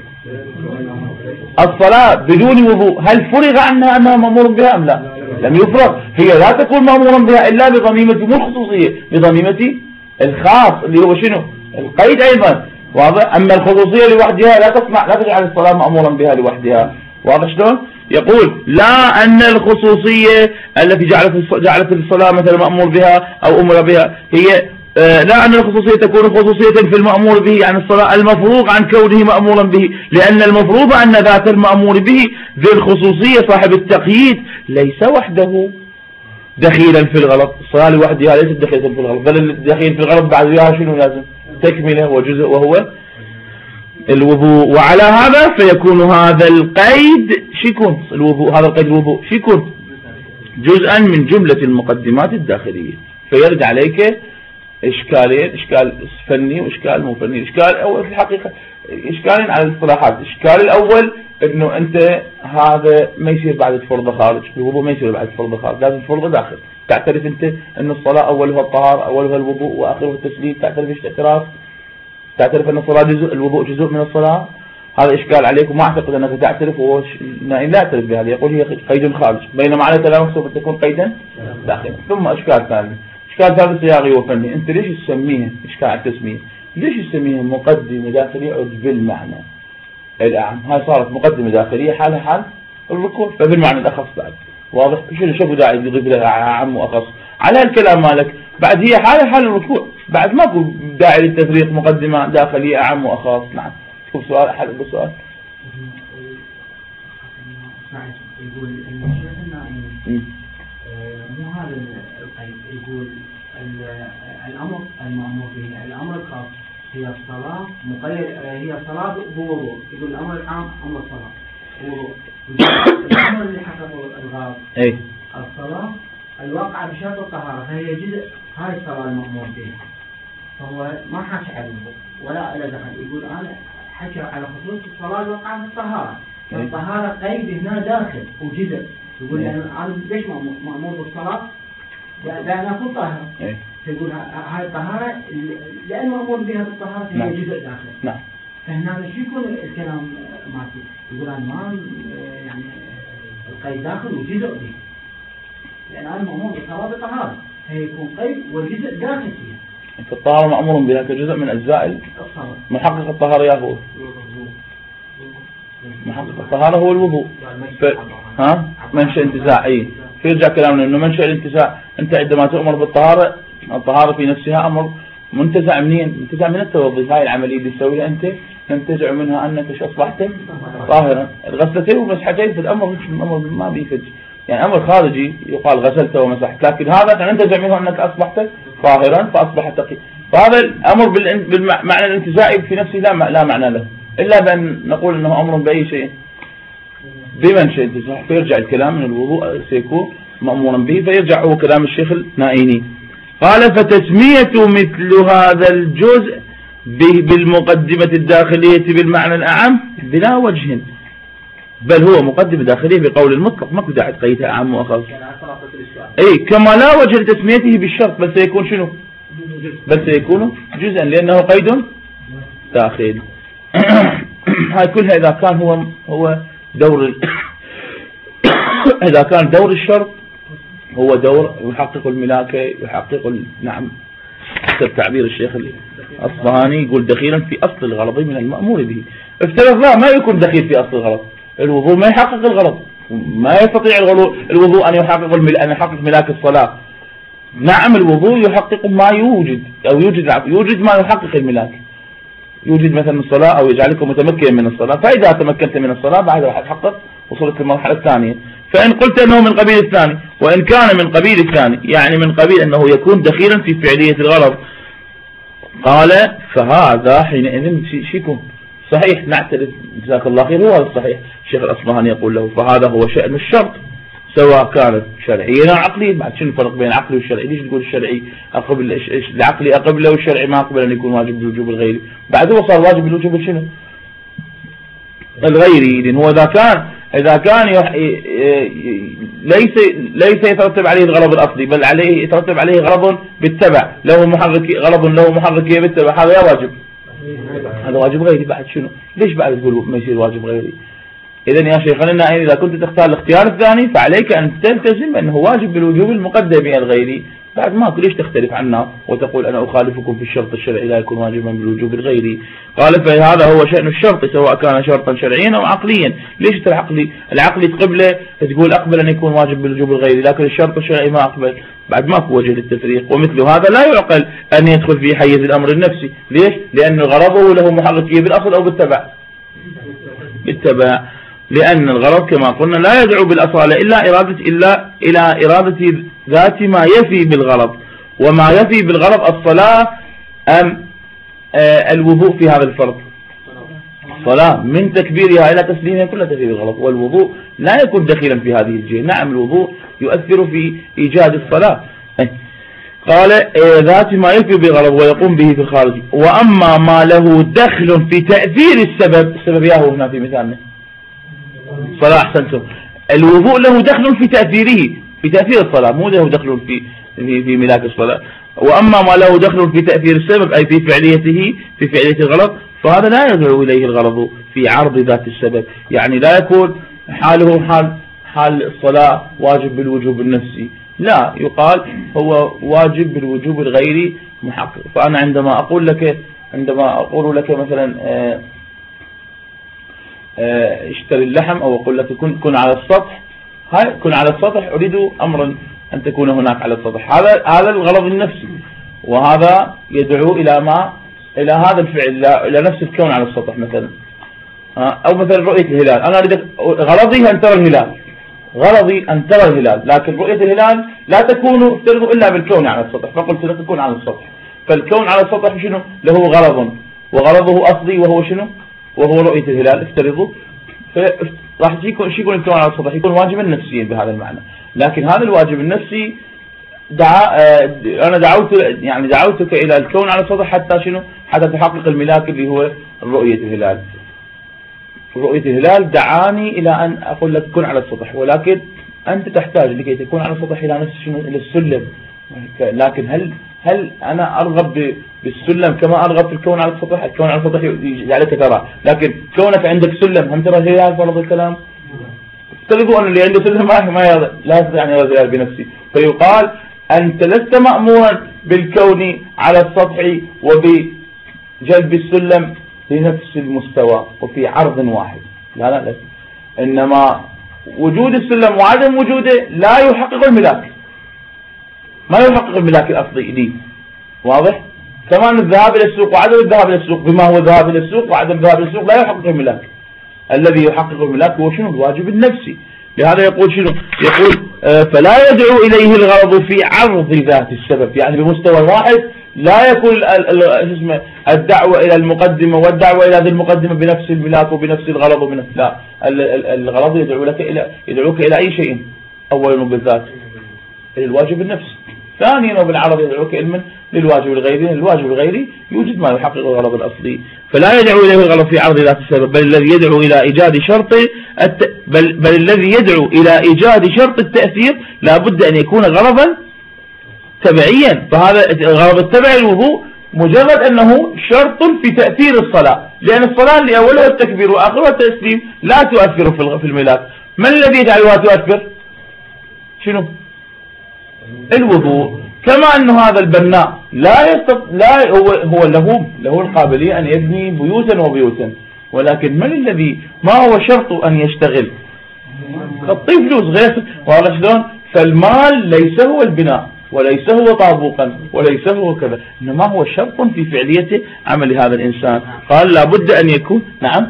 الصلاة بدون وضوء هل فرغ عنها أنها مأمور بها أم لا؟ لم يفرغ. هي لا تكون مأمورا بها إلا بضميمة مو الخصوصية، بضميمة الخاص اللي هو شنو؟ القيد أيضا. واضح؟ أما الخصوصية لوحدها لا تسمع، لا تجعل الصلاة مأمورا بها لوحدها. واضح شلون؟ يقول لا أن الخصوصية التي جعلت الصلاة مثلا مأمور بها أو أمر بها هي لا أن الخصوصية تكون خصوصية في المأمور به عن الصلاة المفروغ عن كونه مأمورا به، لأن المفروض أن ذات المأمور به ذي الخصوصية صاحب التقييد ليس وحده دخيلا في الغلط. الصلاة لوحدها ليست دخيلا في الغلط، بل الدخيل في الغلط بعد وياها شنو لازم؟ تكمله وجزء وهو الوضوء. وعلى هذا فيكون هذا القيد شيكون الوضوء، هذا القيد الوضوء شيكون جزءا من جملة المقدمات الداخلية. فيرد عليك إشكالين، إشكال فني وإشكال مو فني. إشكال أول في الحقيقة إشكالين على الاصطلاحات. الإشكال الأول إنه أنت هذا ما يصير بعد فرض خارج، الوضوء ما يصير بعد فرض خارج، لازم فرض داخل. تعترف أنت أن الصلاة أولها الطهارة، أولها الوضوء وآخرها التسليم، تعترف إيش اعتراف؟ تعترف أن الصلاة جزء، الوضوء جزء من الصلاة؟ هذا إشكال عليك وما أعتقد أنك تعترف، وهو لا يعترف بهذا، يقول هي قيد خارج، بينما على كلامك سوف تكون قيدا داخلا. ثم إشكال ثاني، إشكال ثالث صياغي وفني. أنت ليش تسميها إشكال على التسمية؟ ليش تسميها مقدمة داخلية بالمعنى الأعم؟ هاي صارت مقدمة داخلية حالها حال الركوع، فبالمعنى الأخص بعد. واضح؟ شو داعي يضيف لها أعم وأخص على الكلام مالك؟ بعد هي حالها حال الركوع، بعد ماكو داعي للتفريق مقدمة داخلية أعم وأخص. نعم. شوف سؤال حل بالسؤال. يقول الشيخ النائي مو هذا القيد، يقول الأمر المأمور به، الأمر الخاص هي الصلاة مقيد، هي الصلاة بوضوء. يقول الأمر العام أمر الصلاة وضوء. الأمر اللي حققه الغاض الصلاة الواقع بشرط الطهارة، فهي جزء هاي الصلاة المأمور بها، فهو ما حكى على الوضوء ولا إلى دخل. يقول أنا حكى على خصوص الصلاة الواقع بالطهارة، الطهارة قيد هنا داخل وجزء. يقول أنا ليش مأمور بالصلاة؟ لأن أكون طاهرة. يقول هاي الطهارة لأن مأمور بها بالطهارة هي جزء داخل. نعم. فهنا شو يكون الكلام مالتي؟ يقول أنا ما يعني القيد داخل وجزء به، لأن أنا مأمور بالصلاة بالطهارة، هي يكون قيد والجزء داخل فيها. فالطهارة مأمور بها كجزء من أجزاء الصلاة. محقق الطهارة يا هو محقق الطهارة هو الوضوء. منشأ انتزاع. فيرجع كلامنا انه منشأ الانتزاع، انت عندما تؤمر بالطهارة، الطهارة في نفسها امر منتزع منين؟ منتزع من التوضي. هاي العملية اللي تسويها انت تنتزع منها انك اصبحت طاهرا. الغسلتين والمسحتين في الامر ما بيفج، يعني امر خارجي يقال غسلت ومسحت، لكن هذا ننتزع منه انك اصبحت طاهرا فاصبح تقي. فهذا الامر بالمعنى الانتزاعي في نفسه لا معنى له، إلا بأن نقول أنه أمر بأي شيء بمنشأ انتزاع. فيرجع الكلام من الوضوء سيكون مأمورا به، فيرجع هو كلام الشيخ النائيني. قال فتسمية مثل هذا الجزء بالمقدمة الداخلية بالمعنى الأعم بلا وجه، بل هو مقدمة داخلية بقول المطلق، ما كنت قيدها أعم وأخص. كما لا وجه لتسميته بالشرط، بل سيكون شنو؟ بل سيكون جزءا لأنه قيد داخلي. هاي كلها إذا كان هو دور إذا كان دور الشرط هو دور يحقق الملاكة، يحقق نعم حسب تعبير الشيخ الأصبهاني يقول دخيلا في أصل الغرض من المأمور به. افترضنا ما يكون دخيل في أصل الغرض، الوضوء ما يحقق الغرض، ما يستطيع الوضوء أن يحقق ملاك الصلاة. نعم الوضوء يحقق ما يوجد، أو يوجد ما يحقق الملاك، يوجد مثلا الصلاة أو يجعلك متمكن من الصلاة. فإذا تمكنت من الصلاة بعد راح تحقق وصلت للمرحلة الثانية. فإن قلت أنه من قبيل الثاني، وإن كان من قبيل الثاني يعني من قبيل أنه يكون دخيلا في فعلية الغرض، قال فهذا حينئذ شيكون صحيح. نعترف جزاك الله خير، هو الصحيح. الشيخ الأصبهاني يقول له فهذا هو شأن الشرط، سواء كانت شرعية أو عقلية. بعد شنو الفرق بين العقلي والشرعي؟ ليش تقول الشرعي العقلي أقبله والشرعي ما أقبل أن يكون واجب بالوجوب الغيري؟ بعد هو صار واجب بالوجوب شنو الغيري. لأن هو إذا كان ليس يترتب عليه الغرض الأصلي، بل عليه يترتب عليه غرض بالتبع، غرض له محركية بالتبع، هذا يا واجب، هذا واجب غيري. بعد شنو؟ ليش بعد تقول ما يصير واجب غيري؟ إذن يا شيخنا إذا كنت تختار الاختيار الثاني فعليك أن تلتزم أنه واجب بالوجوب المقدم الغيري. بعد ما ليش تختلف عنا وتقول أنا أخالفكم في الشرط الشرعي لا يكون واجبا بالوجوب الغيري؟ قال فهذا هو شأن الشرط سواء كان شرطا شرعيا أو عقليا. ليش العقلي تقبله تقول أقبل أن يكون واجب بالوجوب الغيري، لكن الشرط الشرعي ما أقبل؟ بعد ماكو وجه للتفريق. ومثل هذا لا يعقل أن يدخل في حيز الأمر النفسي. ليش؟ لأن غرضه له محركية بالأصل أو بالتبع. لأن الغرض كما قلنا لا يدعو بالأصالة إلا إلى إرادة ذات ما يفي بالغرض. وما يفي بالغرض الصلاة أم الوضوء في هذا الفرض؟ الصلاة من تكبيرها إلى تسليمها كلها تفي بالغرض، والوضوء لا يكون دخيلا في هذه الجهة. نعم الوضوء يؤثر في إيجاد الصلاة. قال ذات ما يفي بالغرض ويقوم به في الخارج. وأما ما له دخل في تأثير السبب ياهو هنا في مثالنا صلاة. أحسنتم. الوضوء له دخل في تأثيره، في تأثير الصلاة، مو له دخل في ملاك الصلاة. وأما ما له دخل في تأثير السبب أي في فعليته، في فعلية الغرض، فهذا لا يدعو إليه الغرض في عرض ذات السبب. يعني لا يكون حاله حال الصلاة واجب بالوجوب النفسي، لا، يقال هو واجب بالوجوب الغيري محقق. فأنا عندما أقول لك مثلا اشتري اللحم أو أقول لك كن على السطح، كن على السطح أريد أمرا أن تكون هناك على السطح. هذا الغرض النفسي، وهذا يدعو إلى هذا الفعل، إلى نفس الكون على السطح مثلا. أو مثلا رؤية الهلال، أنا أريد غرضي أن ترى الهلال، لكن رؤية الهلال لا تكون إلا بالكون على السطح، فقلت لك كن على السطح. فالكون على السطح شنو له غرض، وغرضه أصلي وهو شنو؟ وهو رؤية الهلال. افترضوا راح يكون الكون على السطح، يكون واجبا نفسيا بهذا المعنى. لكن هذا الواجب النفسي أنا دعوتك إلى الكون على السطح حتى شنو؟ حتى تحقق الملاك اللي هو رؤية الهلال. رؤية الهلال دعاني إلى أن أقول لك كن على السطح، ولكن أنت تحتاج لكي تكون على السطح إلى نفس شنو؟ إلى السلم. لكن هل أنا أرغب بالسلم كما أرغب في الكون على السطح؟ الكون على السطح يجعلك ترى، لكن كونك عندك سلم هم ترى الهلال؟ فرض الكلام تلقوا أن اللي عنده سلم لا يستطيع أن يرى الهلال بنفسه. فيقال أنت لست مأمورا بالكون على السطح وبجلب السلم بنفس المستوى وفي عرض واحد، لا. إنما وجود السلم وعدم وجوده لا يحقق الملاك، ما يحقق الملاك الأصلي لي. واضح؟ كمان الذهاب إلى السوق وعدم الذهاب إلى السوق، بما هو الذهاب إلى السوق وعدم الذهاب إلى السوق لا يحقق الملاك. الذي يحقق الملاك هو شنو؟ الواجب النفسي. لهذا يقول شنو؟ يقول فلا يدعو إليه الغرض في عرض ذات السبب، يعني بمستوى واحد لا يكون الدعوة إلى المقدمة والدعوة إلى ذي المقدمة بنفس الملاك وبنفس الغرض وبنفس، لا، الغرض يدعوك إلى أي شيء. أولا بالذات إلى الواجب النفسي، ثانيا وبالعرض يدعوك علما للواجب الغيري. الواجب الغيري يوجد ما يحقق الغرض الأصلي، فلا يدعو إليه الغرض في عرض ذات السبب، بل الذي يدعو إلى إيجاد شرط بل الذي يدعو إلى إيجاد شرط التأثير لا بد أن يكون غرضا تبعيا. فهذا الغرض التبعي الوضوء مجرد أنه شرط في تأثير الصلاة، لأن الصلاة اللي أولها التكبير وآخرها التسليم لا تؤثر في الملاك. من الذي يجعلها تؤثر؟ شنو؟ الوضوء. كما أنه هذا البناء هو له القابلية أن يبني بيوتا، ولكن ما هو شرط أن يشتغل؟ خطي فلوس غير، وهذا شلون؟ فالمال ليس هو البناء وليس هو طابوقا وليس هو كذا، إنما هو شرط في فعلية عمل هذا الإنسان. قال لابد أن يكون، نعم،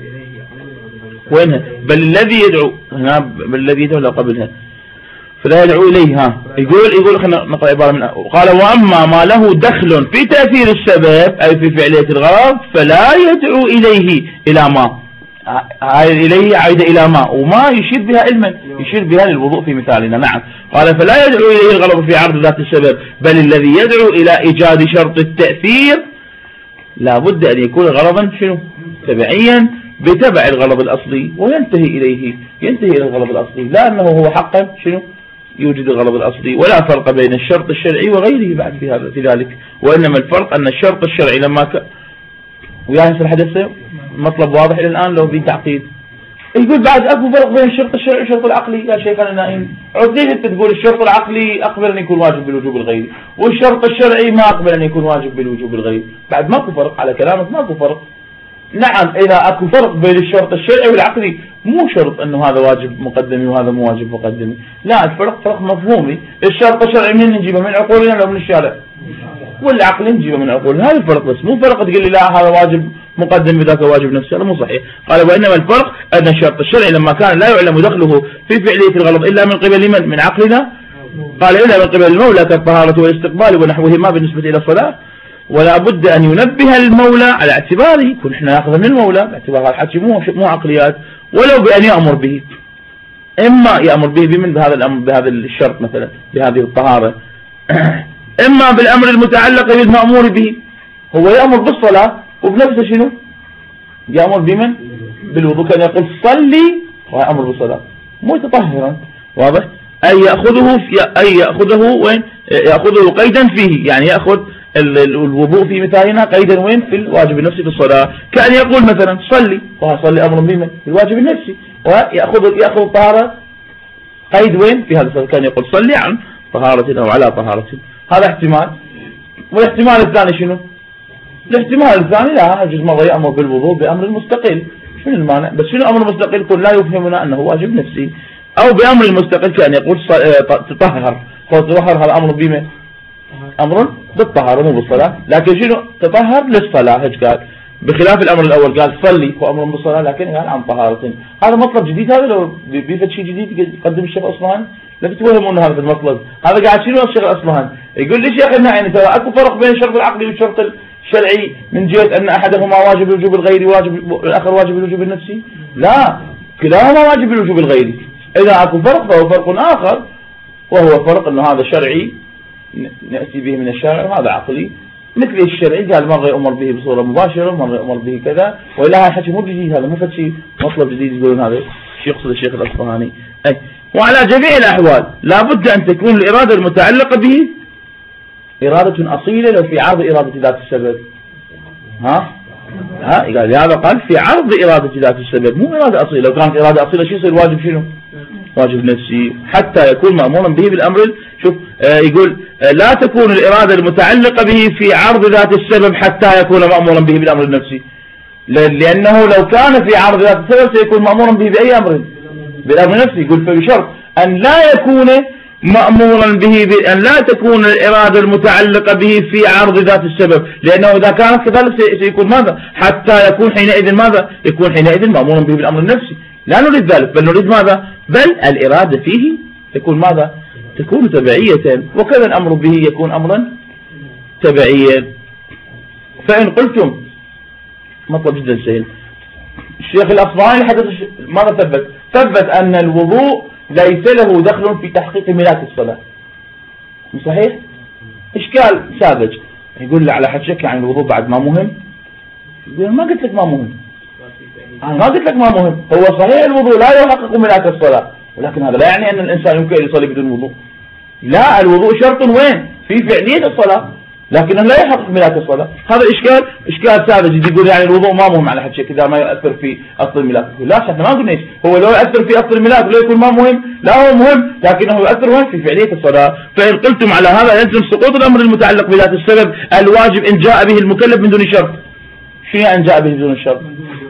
وينها؟ بل الذي يدعو هنا، بل الذي يدعو لا قبلها، فلا يدعو إليها. يقول خلينا نقرأ عبارة من قال وأما ما له دخل في تأثير السبب أي في فعلية الغرض فلا يدعو إليه إلى ما هاي إليه عايدة إلى ما، وما يشير بها علما، يشير بها للوضوء في مثالنا. نعم. قال فلا يدعو إليه الغلط في عرض ذات السبب، بل الذي يدعو إلى إيجاد شرط التأثير لا بد أن يكون غرضا شنو؟ تبعيا بتبع الغرض الأصلي، وينتهي إليه، ينتهي إلى الغرض الأصلي، لا أنه هو حقا شنو؟ يوجد الغرض الأصلي. ولا فرق بين الشرط الشرعي وغيره بعد في ذلك، وإنما الفرق أن الشرط الشرعي لما ويعني في الحدث مطلب واضح إلى الآن لو في تعقيد. يقول بعد أكو فرق بين الشرط الشرعي والشرط العقلي. يا شيخنا النائم، عزيز أنت تقول الشرط العقلي أقبل أن يكون واجب بالوجوب الغيري، والشرط الشرعي ما أقبل أن يكون واجب بالوجوب الغيري. بعد ماكو فرق على كلامك، ماكو فرق. نعم إذا أكو فرق بين الشرط الشرعي والعقلي، مو شرط أنه هذا واجب مقدمي وهذا مو واجب مقدمي، لا الفرق فرق مفهومي. الشرط الشرعي من نجيبه؟ من عقولنا لو من الشارع؟ والعقل نجيبه من عقولنا. هذا الفرق بس، مو فرق تقول لي لا هذا واجب مقدم بذاك واجب نفسه، هذا مو صحيح. قال وإنما الفرق أن الشرط الشرعي لما كان لا يعلم دخله في فعلية الغلط إلا من قبل من عقلنا، قال إلا من قبل المولى كالطهارة والاستقبال ونحوهما بالنسبة إلى الصلاة، ولا بد أن ينبه المولى على اعتباره، كن احنا ناخذ من المولى باعتبار هذا الحكي مو عقليات، ولو بأن يأمر به، إما يأمر به بمن بهذا الأمر بهذا الشرط مثلا بهذه الطهارة، إما بالأمر المتعلق بالمأمور به، هو يأمر بالصلاة وبنفسه شنو؟ يأمر بمن؟ بالوضوء، كان يقول صلي ويأمر بالصلاة متطهرا، واضح؟ أي يأخذه وين؟ يأخذه قيدا فيه، يعني يأخذ الوضوء في مثالنا قيدا وين؟ في الواجب النفسي في الصلاة. كأن يقول مثلا صلي وصلي أمر بمن؟ في الواجب النفسي، ويأخذ الطهارة قيد وين؟ في هذا الصلاة. كان يقول صلي عن طهارة أو على طهارة. هذا احتمال. والاحتمال الثاني شنو؟ الاحتمال الثاني لا يجوز مرة يأمر بالوضوء بأمر مستقل، شنو المانع؟ بس شنو أمر مستقل؟ كل لا يفهمنا أنه واجب نفسي، أو بأمر المستقل كأن يقول تطهر، تطهر هذا أمر بما أمر بالطهارة مو بالصلاة، لكن شنو؟ تطهر للصلاة، هيك قال، بخلاف الأمر الأول قال صلي هو أمر بالصلاة لكن قال عن طهارة. هذا مطلب جديد، هذا لو بيفت شيء جديد يقدم الشيخ أصلاً لا تتوهموا أن هذا المطلب، هذا قاعد شنو الشيخ أصلاً يقول لي شيخنا يعني ترى أكو فرق بين الشرط العقلي والشرط الشرعي من جهة أن أحدهما واجب الوجوب الغيري والآخر واجب الوجوب النفسي، لا كلاهما واجب الوجوب الغيري. إذا أكو فرق فهو فرق آخر، وهو فرق أنه هذا شرعي نأتي به من الشارع وهذا عقلي. مثل الشرعي قال مرة يؤمر به بصورة مباشرة، مرة يؤمر به كذا، وإلا هذا الحكي مو جديد، هذا مو فشي مطلب جديد يقولون هذا شيء يقصد الشيخ الأصفهاني. وعلى جميع الأحوال لا بد أن تكون الإرادة المتعلقة به إرادة أصيلة لو في عرض إرادة ذات السبب. قال هذا قال في عرض إرادة ذات السبب مو إرادة أصيلة. لو كانت إرادة أصيلة شو يصير واجب شنو؟ واجب نفسي حتى يكون مأمورا به بالأمر. شوف يقول لا تكون الإرادة المتعلقة به في عرض ذات السبب حتى يكون مأمورا به بالأمر النفسي، لأنه لو كان في عرض ذات السبب سيكون مأمورا به بأي أمر؟ بالأمر النفسي. يقول فبشرط أن لا يكون مأمورا به أن لا تكون الإرادة المتعلقة به في عرض ذات السبب، لأنه إذا كانت كذلك سيكون ماذا؟ حتى يكون حينئذ ماذا؟ يكون حينئذ مأمورا به بالأمر النفسي. لا نريد ذلك، بل نريد ماذا؟ بل الإرادة فيه تكون ماذا؟ تكون تبعية، وكذا الأمر به يكون أمرا تبعيا. فإن قلتم مطلب جدا سهل، الشيخ الأصفهاني ماذا ثبت أن الوضوء ليس له دخل في تحقيق ملاك الصلاة، مو صحيح؟ إشكال ساذج، يقول لي على حجك يعني الوضوء بعد ما مهم؟ يقول ما قلت لك ما مهم، أنا ما قلت لك ما مهم، هو صحيح الوضوء لا يحقق ملاك الصلاة، ولكن هذا لا يعني أن الإنسان يمكن أن يصلي بدون وضوء. لا، الوضوء شرط وين؟ في فعلية الصلاة، لكنه لا يحقق ملاك الصلاة. هذا إشكال ساذج، يقول يعني الوضوء ما مهم على حجك إذا ما يؤثر في أصل الملاك. لا، احنا ما قلنا ايش، هو لو يؤثر في أصل الملاك لا يكون ما مهم، لا هو مهم لكنه يؤثر وين؟ في فعلية الصلاة. فإن قلتم على هذا يلزم سقوط الأمر المتعلق بذات السبب الواجب إن جاء به المكلف من دون شرط. شنو يعني جاء به بدون شرط؟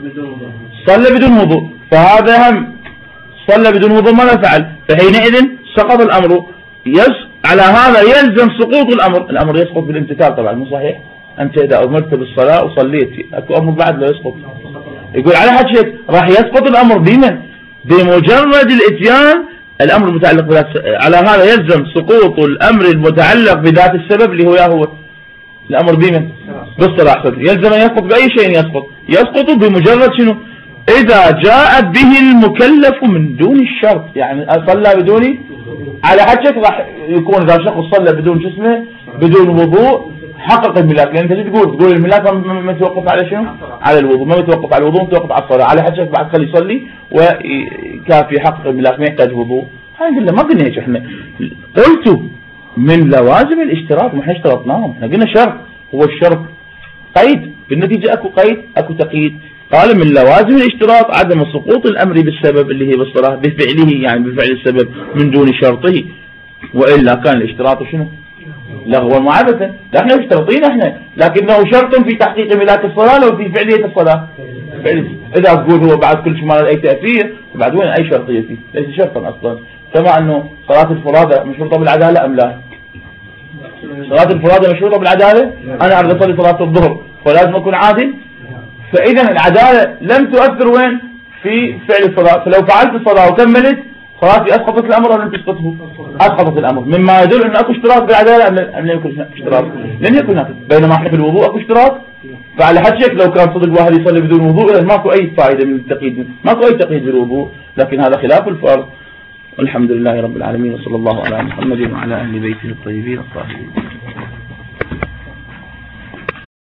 صلى بدون وضوء، فهذا هم صلى بدون وضوء ماذا فعل؟ فحينئذ سقط الأمر. على هذا يلزم سقوط الأمر يسقط بالامتثال طبعا، مو صحيح؟ أنت إذا أمرت بالصلاة وصليت أكو أمر بعد لا يسقط. يقول على حكيك راح يسقط الأمر بمن؟ بمجرد الإتيان الأمر المتعلق بذات. على هذا يلزم سقوط الأمر المتعلق بذات السبب اللي هو الأمر بمن؟ بالصلاة. يلزم أن يسقط بأي شيء يسقط بمجرد شنو؟ إذا جاء به المكلف من دون الشرط، يعني صلى بدون، على حد راح يكون إذا شخص صلى بدون جسمه بدون وضوء حقق الملاك، لأن أنت تقول الملاك ما يتوقف على شنو؟ على الوضوء، ما يتوقف على الوضوء، يتوقف على الصلاة، على حد بعد خلي يصلي وكافي يحقق الملاك ما يحتاج وضوء. هاي قلنا ما قلنا هيك، احنا قلت من لوازم الاشتراط، ما احنا اشترطناهم، احنا قلنا شرط، هو الشرط قيد، بالنتيجة اكو قيد اكو تقييد. قال من لوازم الاشتراط عدم سقوط الامر بالسبب اللي هي بالصلاة بفعله، يعني بفعل السبب من دون شرطه، وإلا كان الاشتراط شنو؟ لغوا معبثا. لا احنا مشترطين احنا، لكنه شرط في تحقيق ملاك الصلاة لو في فعلية الصلاة. إذا تقول هو بعد كل شمال أي تأثير، بعد وين أي شرطية فيه؟ ليس شرطا أصلا. كما أنه صلاة الفرادة مشروطة بالعدالة أم لا؟ صلاة الفرادة مشروطة بالعدالة؟ أنا أريد أصلي صلاة الظهر فلازم أكون عادل؟ فإذا العدالة لم تؤثر وين؟ في فعل الصلاة، فلو فعلت الصلاة وكملت صلاتي أسقطت الأمر ولا لم تسقطه؟ أسقطت الأمر، مما يدل أن أكو اشتراط بالعدالة أم لم يكن اشتراط؟ لم يكن هذا، بينما احنا في الوضوء أكو اشتراط. فعلى حد شكل لو كان صدق واحد يصلي بدون وضوء إذا ماكو أي فائدة من التقييد، ماكو أي تقييد بالوضوء، لكن هذا خلاف الفرض. والحمد لله رب العالمين، وصلى الله على محمد وعلى أهل بيته الطيبين الطاهرين.